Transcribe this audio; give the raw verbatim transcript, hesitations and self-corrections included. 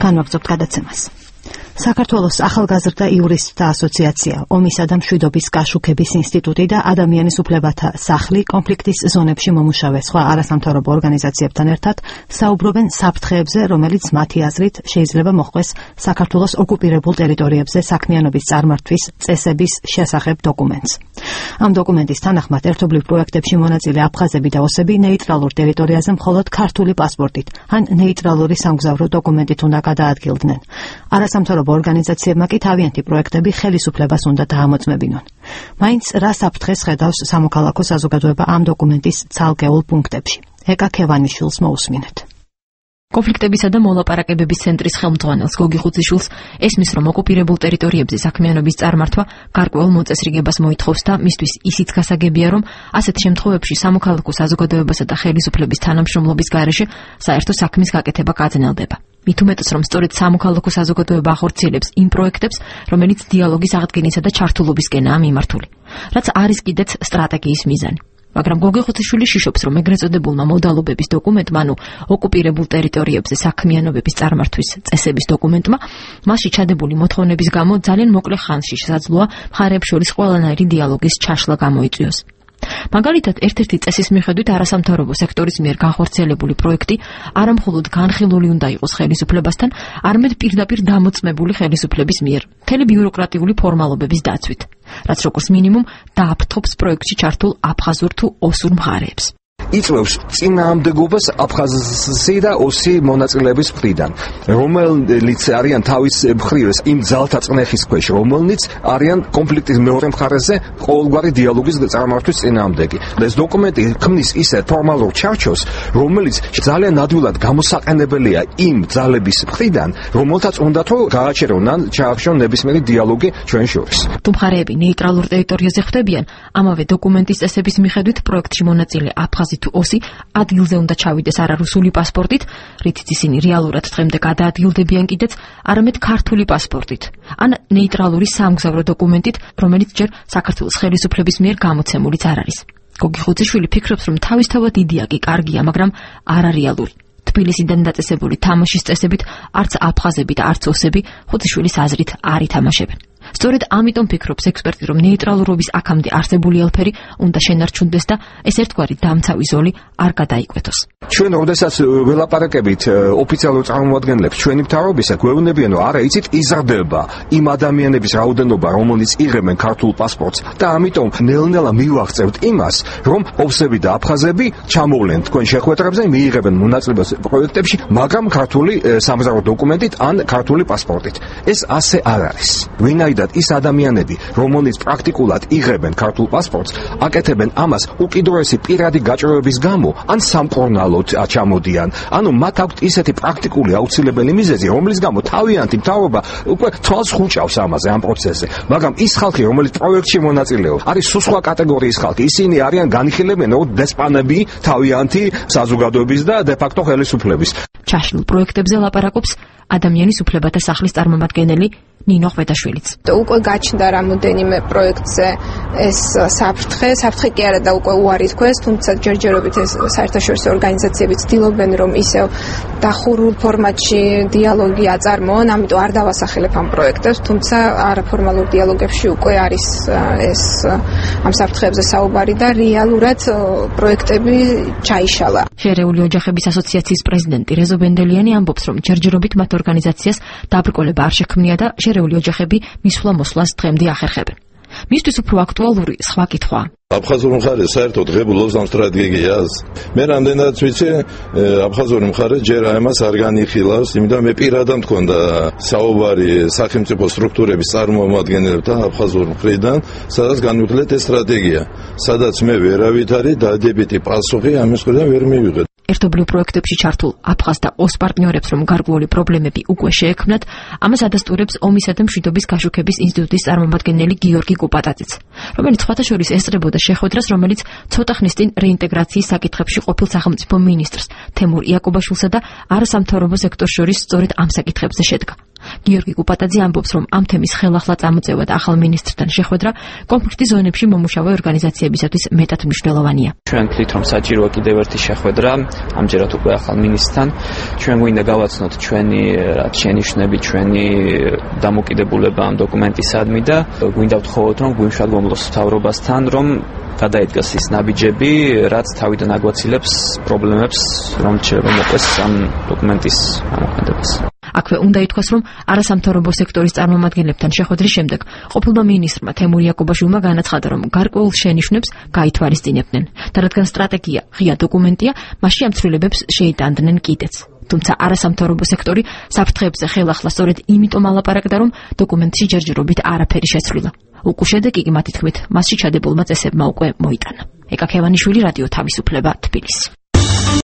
განვაგრძობთ გადაცემას. საქართველოს ახალგაზრდა იურისტთა ასოციაცია, ომისა და მშვიდობის გაშუქების ინსტიტუტი და ადამიანის უფლებათა სახლი კონფლიქტის ზონებში მომუშავე სხვა არასამთავრობო ორგანიზაციებთან ერთად საუბრობენ საფრთხეებზე, რომელიც მათი აზრით შეიძლება მოჰყვეს საქართველოს ოკუპირებულ ტერიტორიებზე საქმიანობის წარმართვის წესების შესახებ დოკუმენტს. ამ დოკუმენტის თანახმად ერთობლივ პროექტებში მონაწილე აფხაზები და ოსები ნეიტრალურ ტერიტორიაზე მხოლოდ ქართული პასპორტით ან ნეიტრალური სამგზავრო დოკუმენტით უნდა გადაადგილდნენ. არასამთავრობო ორგანიზაციებმა კი თავიანთი პროექტები ხელისუფლებას უნდა დაამოწმებინონ. მაინც რა საფრთხეს ხედავს სამოქალაქო საზოგადოება ამ დოკუმენტის ცალკეულ პუნქტებში. ეკა ქევანიშვილს მოусმინეთ. კონფლიქტებისა და მოლაპარაკებების ცენტრის ხელმძღვანელს გოგი ხუციშვილს ესმის, რომ ოკუპირებულ ტერიტორიებზე საქმიანობის წარმართვა გარკვეულ მოწესრიგებას მოითხოვს და მისთვის ისიც გასაგებია, რომ ასეთ შემთხვევებში სამოქალაქო საზოგადოებასა და ხელისუფლების თანამშრომლობის გარეშე საერთო საქმის გაკეთება გაძნელდება. მით უმეტეს, რომ სწორედ სამოქალაქო საზოგადოება ახორციელებს იმ პროექტებს, რომელიც დიალოგის აღდგენისა და ჩართულობისკენაა მიმართული, რაც არის კიდეც სტრატეგიის მიზანი. მაგრამ გოგი ხუციშვილი შიშობს, რომ ეგრეთ წოდებულმა მოდალობების დოკუმენტმა, ანუ ოკუპირებულ ტერიტორიებზე საქმიანობების წარმართვის წესების დოკუმენტმა, მასში ჩადებული მოთხოვნების გამო ძალიან მოკლე ხანში შესაძლოა მხარეებს შორის ყველანაირი დიალოგის ჩაშლა გამოიწვიოს. მაგალითად, ერთ-ერთი წესის მიხედვით არასამთავრობო სექტორის მიერ განხორციელებული პროექტი არამხოლოდ განხილული უნდა იყოს ხელისუფლებასთან, არამედ პირდაპირ დამოწმებული ხელისუფლების მიერ, მთელი ბიუროკრატიული ფორმალობების დაცვით, რაც როგორც მინიმუმ დააფრთხობს პროექტში ჩართულ აფხაზურ თუ ოსურ მხარეებს. იწვევს წინააღმდეგობას აფხაზი და ოსი მონაწილეების მხრიდან, რომელიც არიან თავის მხრივ იმ ძალთა წნეხის ქვეშ, რომელნიც არიან კონფლიქტის მეორე მხარეზე ყოველგვარი დიალოგის წარმართვის წინააღმდეგი. ეს დოკუმენტი ქმნის ისეთ ფორმალურ ჩარჩოს, რომელიც ძალიან ადვილად გამოსაყენებელია იმ ძალების მხრიდან, რომელთაც უნდათ რომ გააჩერონ ან ჩაახშონ ნებისმიერი დიალოგი ჩვენ შორის. თუ მხარეები ნეიტრალურ ტერიტორიაზე ხვდებიან, ამავე დოკუმენტის წესების მიხედვით პროექტში მონაწილე აფხაზი თუ ოსი ადგილზე უნდა ჩავიდეს არა რუსული პასპორტით, რითიც ისინი რეალურად დღემდე გადაადგილდებიან კიდეც, არამედ ქართული პასპორტით, ან ნეიტრალური სამგზავრო დოკუმენტით, რომელიც ჯერ საქართველოს ხელისუფლების მიერ გამოცემულიც არ არის. გოგი ხუციშვილი ფიქრობს, რომ თავისთავად იდეა კი კარგია, მაგრამ არარეალური. თბილისიდან დაწესებული თამაშის წესებით არც აფხაზები და არც ოსები ხუციშვილის აზრით არ ითამაშებენ. სწორედ ამიტომ ფიქრობს ექსპერტი, რომ ნეიტრალურობის აქამდე არსებული ელფერი უნდა შენარჩუნდეს და ეს ერთგვარი დამცავი ზოლი არ გადაიკვეთოს. ჩვენ როდესაც ველაპარაკებით ოფიციალურ წარმომადგენლებს ჩვენი მთავრობისა, გვეუბნებიან, რომ არა იცით, იზრდება იმ ადამიანების რაოდენობა, რომელნიც იღებენ ქართულ პასპორტს და ამიტომ ნელ-ნელა მივაღწევთ იმას, რომ ოსები და აფხაზები ჩამოვლენ თქვენ შეხვედრებზე, მიიღებენ მონაწილეობას პროექტებში, მაგრამ ქართული სამგზავრო დოკუმენტით ან ქართული პასპორტით. ეს ასე არ არის. ვინაიდან ის ადამიანები, რომელნიც პრაქტიკულად იღებენ ქართულ პასპორტს, აკეთებენ ამას უკიდურესი პირადი გაჭირვების გამო, ან სამკურნალოდ ჩამოდიან. ანუ მათ აქვთ ისეთი პრაქტიკული აუცილებელი მიზეზი, რომლის გამო თავიანთი მთავრობა უკვე თვალს ხუჭავს ამაზე, ამ პროცესზე. მაგრამ ის ხალხი, რომელიც პროექტში მონაწილეობს, არის სხვა კატეგორიის ხალხი. ისინი არიან განიხილებენ როგორც დესპანები თავიანთი საზოგადოების და დე-ფაქტო ხელისუფლების. ჩაშლილ პროექტებზე ლაპარაკობს ადამიანის უფლებათა სახლის წარმომადგენელი ნინო ხვედაშვილიც. უკვე გაჩნდა რამოდენიმე პროექტზე ეს საფრთხე, საფრთხე კი არა და უკვე უარი თქვეს, თუმცა ჯერჯერობით ეს საერთაშორისო ორგანიზაციები ცდილობენ, რომ ისევ დახურულ ფორმატში დიალოგი აწარმოონ, ამიტომ არ დავასახელებ ამ პროექტებს, თუმცა არაფორმალურ დიალოგებში უკვე არის ეს ამ საფრთხეებზე საუბარი და რეალურად პროექტები ჩაიშალა. შერეული ოჯახების ასოციაციის პრეზიდენტი რეზო ბენდელიანი ამბობს, რომ ჯერჯერობით მათ ორგანიზაციას დაბრკოლება არ შექმნია და შერეული ოჯახები მისვლა-მოსვლას დღემდე ახერხებენ. მისთვის უფრო აქტუალური სხვა კითხვაა. აფხაზურ მხარეს საერთოდ ღებულობს ამ სტრატეგიას. მე რამდენადაც ვიცი, აფხაზური მხარე ჯერ ამას არ განიხილავს, იმიტომ მე პირადად მქონდა საუბარი სახელმწიფო სტრუქტურების წარმომადგენლებთან აფხაზურ მხრიდან, სადაც განვიხილეთ ეს სტრატეგია, სადაც მე ვერავითარი დადებითი პასუხი ამის მხრიდან ვერ მივიღეთ. ერთობლივ პროექტებში ჩართულ აფხაზ და ოს პარტნიორებს, რომ გარკვეული პრობლემები უკვე შეექმნათ, ამას ადასტურებს ომისა და მშვიდობის გაშუქების ინსტიტუტის წარმომადგენელი გიორგი კუპატაძეც, რომელიც სხვათა შორის ესწრებოდა შეხვედრას, რომელიც ცოტა ხნის წინ რეინტეგრაციის საკითხებში ყოფილ სახელმწიფო მინისტრს თემურ იაკობაშვილსა და არასამთავრობო სექტორს შორის სწორედ ამ საკითხებზე შედგა. გიორგი კუპატაძე ამბობს, რომ ამ თემის ხელახლა წამოწევა და ახალ მინისტრთან შეხვედრა კონფლიქტის ზონებში მომუშავე ორგანიზაციებისათვის მეტად მნიშვნელოვანია. ჩვენ ვთქვით, რომ საჭიროა კიდევ ერთი შეხვედრა, ამჯერად უკვე ახალ მინისტრთან. ჩვენ გვინდა გავაცნოთ ჩვენი შენიშვნები, ჩვენი დამოკიდებულება ამ დოკუმენტისადმი და გვინდა ვთხოვოთ, რომ გვიმშვალდომლოს მთავრობასთან, რომ გადაიდგას ის ნაბიჯები, რაც თავიდან აგვაცილებს პრობლემებს, რომ შეიძლება მოყვეს ამ დოკუმენტის ამოქმედებას. აქვე უნდა ითქვას, რომ არასამთავრობო სექტორის წარმომადგენლებთან შეხვედრის შემდეგ ყოფილმა მინისტრმა თემურ იაკობაშვილმა განაცხადა, რომ გარკვეულ შენიშვნებს გაითვალისწინებდნენ და რადგან სტრატეგია ღია დოკუმენტია, მასში ამ ცვლილებებს შეიტანდნენ კიდეც. თუმცა არასამთავრობო სექტორი საფრთხეებზე ხელახლა სწორედ იმიტომ ალაპარაკდა, რომ დოკუმენტში ჯერჯერობით არაფერი შეცვლილა. უკუ შედეგი კი მათი თქმით მასში ჩადებულმა წესებმა უკვე მოიტანა. ეკა ქევანიშვილი, რადიო თავისუფლება, თბილისი.